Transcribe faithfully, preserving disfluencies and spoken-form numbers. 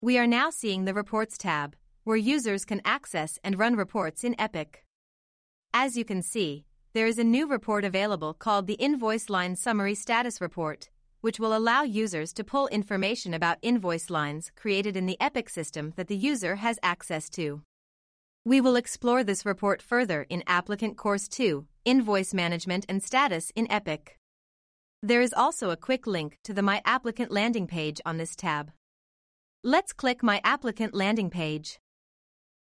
We are now seeing the Reports tab, where users can access and run reports in Epic. As you can see, there is a new report available called the Invoice Line Summary Status Report, which will allow users to pull information about invoice lines created in the Epic system that the user has access to. We will explore this report further in Applicant Course two, Invoice Management and Status in Epic. There is also a quick link to the My Applicant landing page on this tab. Let's click My Applicant landing page.